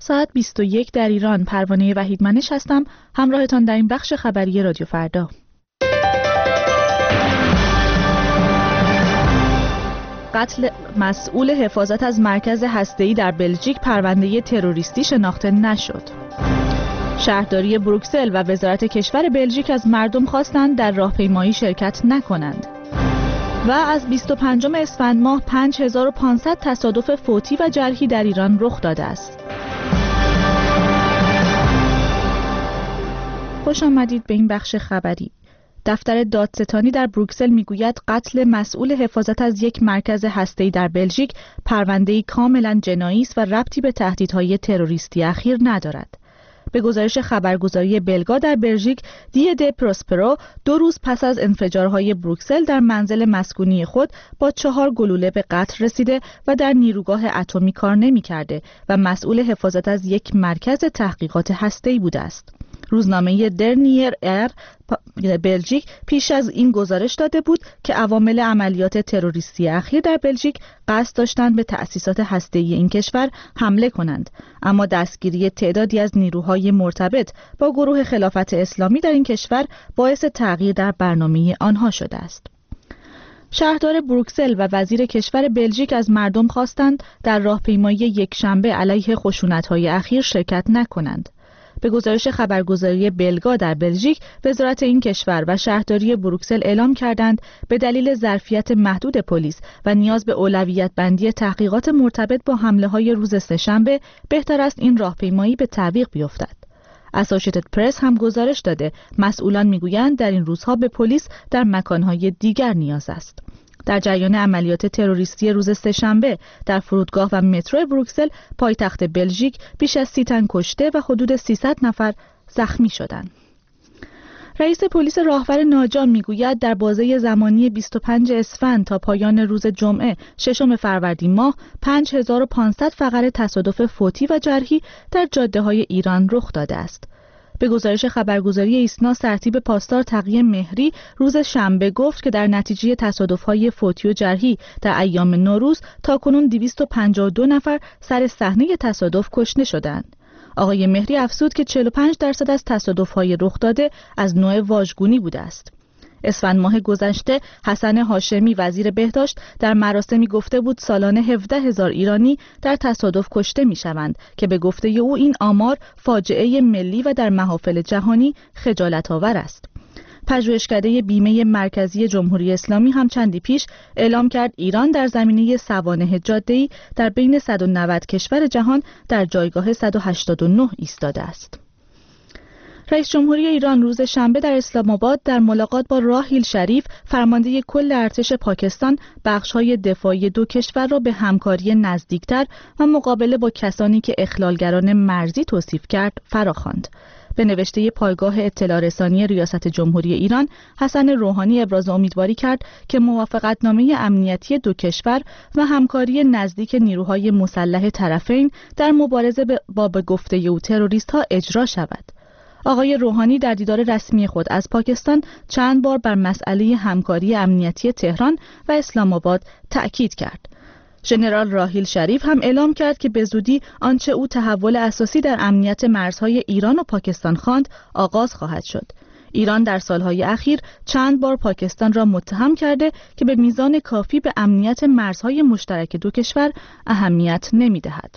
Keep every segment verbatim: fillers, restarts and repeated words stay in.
ساعت بیست و یک در ایران. پروانه وحیدمنش هستم، همراهتان در این بخش خبری رادیو فردا. قتل مسئول حفاظت از مرکز هسته‌ای در بلژیک پرونده تروریستی شناخته نشد. شهرداری بروکسل و وزارت کشور بلژیک از مردم خواستند در راهپیمایی شرکت نکنند. و از بیست و پنجم اسفند ماه پنج هزار و پانصد تصادف فوتی و جرحی در ایران رخ داده است. خوش آمدید به این بخش خبری. دفتر دادستانی در بروکسل میگوید قتل مسئول حفاظت از یک مرکز هسته‌ای در بلژیک پرونده‌ای کاملا جنایی است و ربطی به تهدیدهای تروریستی اخیر ندارد. به گزارش خبرگزاری بلگا در بلژیک، دی د پروسپرو دو روز پس از انفجارهای بروکسل در منزل مسکونی خود با چهار گلوله به قتل رسیده و در نیروگاه اتمی کار نمی‌کرده و مسئول حفاظت از یک مرکز تحقیقات هسته‌ای بوده است. روزنامه درنیر ار بلژیک پیش از این گزارش داده بود که عوامل عملیات تروریستی اخیر در بلژیک قصد داشتند به تأسیسات هسته‌ای این کشور حمله کنند، اما دستگیری تعدادی از نیروهای مرتبط با گروه خلافت اسلامی در این کشور باعث تغییر در برنامه آنها شده است. شهردار بروکسل و وزیر کشور بلژیک از مردم خواستند در راهپیمایی یکشنبه علیه خشونت‌های اخیر شرکت نکنند. به گزارش خبرگزاری بلگا در بلژیک، وزارت این کشور و شهرداری بروکسل اعلام کردند به دلیل ظرفیت محدود پلیس و نیاز به اولویت بندی تحقیقات مرتبط با حمله‌های روز سه‌شنبه بهتر است این راهپیمایی به تعویق بیفتد. اسوسییتد پرس هم گزارش داده مسئولان میگویند در این روزها به پلیس در مکانهای دیگر نیاز است. در جریان عملیات تروریستی روز سه‌شنبه در فرودگاه و مترو بروکسل پایتخت بلژیک بیش از سی تن کشته و حدود سیصد نفر زخمی شدند. رئیس پلیس راهور ناجا میگوید در بازه زمانی بیست و پنج اسفند تا پایان روز جمعه ششم فروردین ماه پنج هزار و پانصد فقره تصادف فوتی و جرحی در جاده‌های ایران رخ داده است. به گزارش خبرگزاری ایسنا، سرتیپ پاسدار تقی مهری روز شنبه گفت که در نتیجه تصادف‌های فوتی و جرحی در ایام نوروز تاکنون دویست و پنجاه و دو نفر سر صحنه تصادف کشته شدند. آقای مهری افزود که چهل و پنج درصد از تصادف‌های رخ داده از نوع واژگونی بوده است. اسفند ماه گذشته حسن هاشمی وزیر بهداشت در مراسمی گفته بود سالانه هفده هزار ایرانی در تصادف کشته می‌شوند که به گفته او این آمار فاجعه ملی و در محافل جهانی خجالت‌آور است. پژوهشکده بیمه مرکزی جمهوری اسلامی هم چندی پیش اعلام کرد ایران در زمینه سوانح جاده‌ای در بین صد و نود کشور جهان در جایگاه صد و هشتاد و نه ایستاده است. رئیس جمهوری ایران روز شنبه در اسلام آباد در ملاقات با راحیل شریف فرمانده کل ارتش پاکستان بخش‌های دفاعی دو کشور را به همکاری نزدیکتر و مقابله با کسانی که اخلالگران مرزی توصیف کرد فراخواند. به نوشته پایگاه اطلاع رسانی ریاست جمهوری ایران، حسن روحانی ابراز امیدواری کرد که موافقتنامه امنیتی دو کشور و همکاری نزدیک نیروهای مسلح طرفین در مبارزه با به گفته او تروریست‌ها اجرا شود. آقای روحانی در دیدار رسمی خود از پاکستان چند بار بر مسئله همکاری امنیتی تهران و اسلام آباد تأکید کرد. ژنرال راحیل شریف هم اعلام کرد که به زودی آنچه او تحول اساسی در امنیت مرزهای ایران و پاکستان خواند آغاز خواهد شد. ایران در سالهای اخیر چند بار پاکستان را متهم کرده که به میزان کافی به امنیت مرزهای مشترک دو کشور اهمیت نمی‌دهد.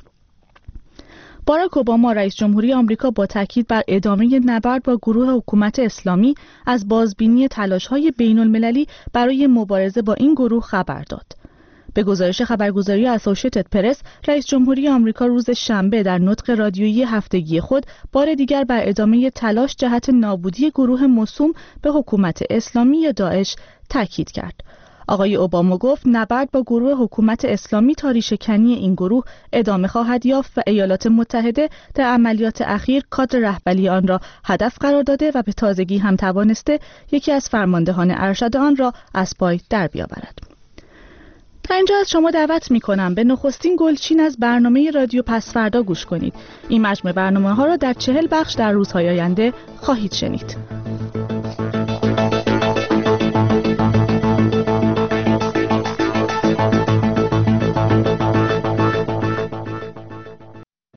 باراک اوباما رئیس جمهوری آمریکا با تاکید بر ادامه نبرد با گروه حکومت اسلامی از بازبینی تلاش‌های بین‌المللی برای مبارزه با این گروه خبر داد. به گزارش خبرگزاری اسوسییتد پرس، رئیس جمهوری آمریکا روز شنبه در نطق رادیویی هفتگی خود بار دیگر بر ادامه تلاش جهت نابودی گروه موسوم به حکومت اسلامی یا داعش تاکید کرد. آقای اوباما گفت نبرد با گروه حکومت اسلامی تا ریشه‌کنی این گروه ادامه خواهد یافت و ایالات متحده در عملیات اخیر کادر رهبری آن را هدف قرار داده و به تازگی هم توانسته یکی از فرماندهان ارشد آن را از پای در بیاورد. در اینجا از شما دعوت می کنم به نخستین گلچین از برنامه رادیو پسفردا گوش کنید. این مجموعه برنامه ها را در چهل بخش در روزهای آینده خواهید شنید.